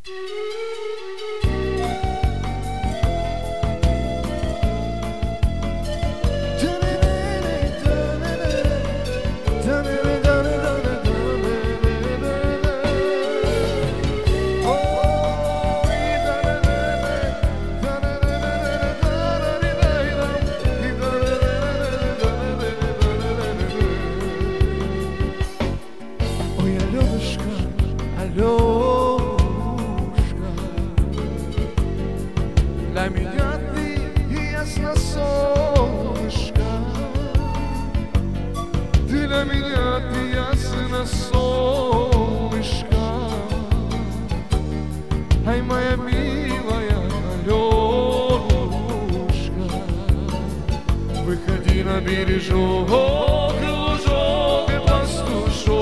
Для меня ты ясно, солнышко. Для меня ты ясно, солнышко. Ай, моя милая Аленушка, выходи на бережок, лужок и пастушок.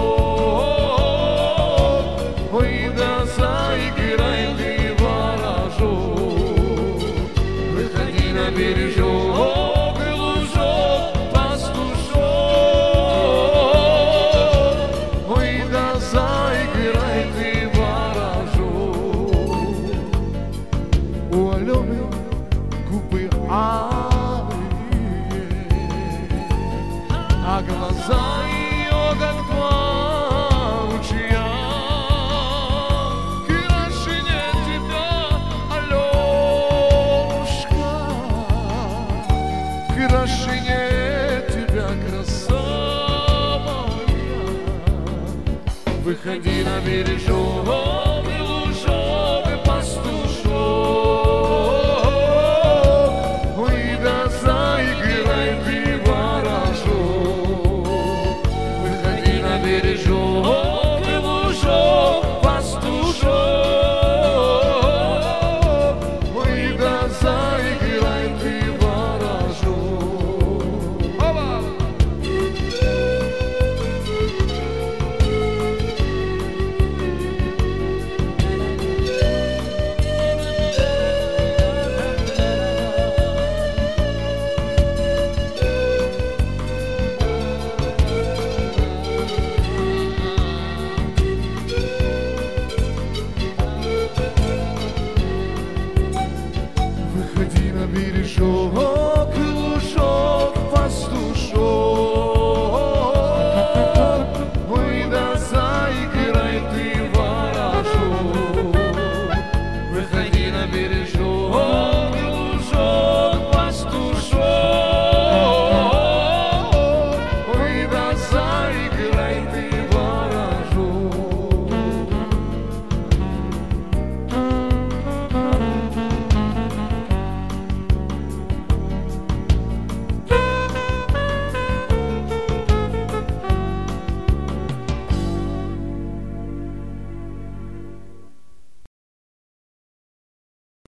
Ой, да заиграй ты ворожок, выходи на бережок, лужок, пастушок. Ой, да заиграй ты ворожок. У Алены губы алые, а глаза ее как два ручья. Краше нет тебя, Аленушка, краше нет тебя, краса моя. Выходи на бережок.